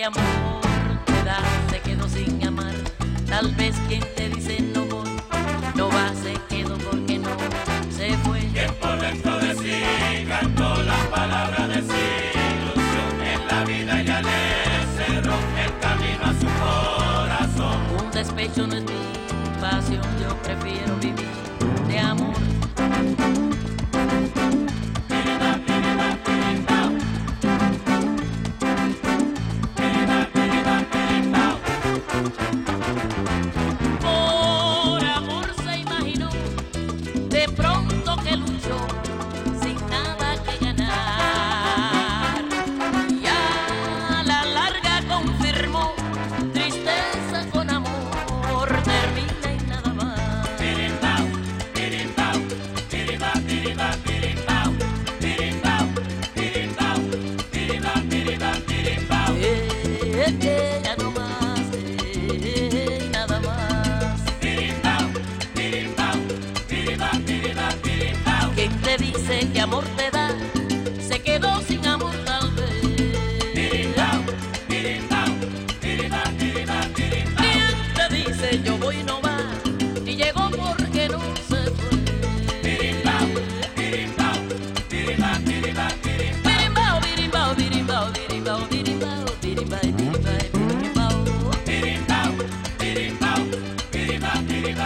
que amor te da, se quedó sin amar. Tal vez quien te dice no voy, no va, se quedó porque no se fue. Tiempo lento de sí, cantó las palabras de desilusión. En la vida ya le cerró el camino a su corazón. Un despecho no es mi pasión, yo prefiero vivir de amor. Por amor se imaginó de pronto que luchó sin nada que ganar, y a la larga confirmó tristeza con amor termina y nada más. Tirimbao, tirimbao, tirimbao, tirimbao, tirimbao, tirimbao, tirimbao, tirimbao, tirimbao, tirimbao. Ya no más, nada más. Tirimbao, tirimbao, tirimbao, tirimbao, tirimbao. Quien te dice que amor te da, se quedó sin amor tal vez. Tirimbao, tirimbao, tirimbao, tirimbao, tirimbao. Quien te dice yo voy y no va, y llegó porque no se fue. Tirimbao, tirimbao, tirimbao, tirimbao, tirimbao. Birimbao, birimbao, birimbao, birimbao, birimbao, birimbao, birimbao, birimbao. Tirimbao, tirimbao, tirimbao, tirimbao.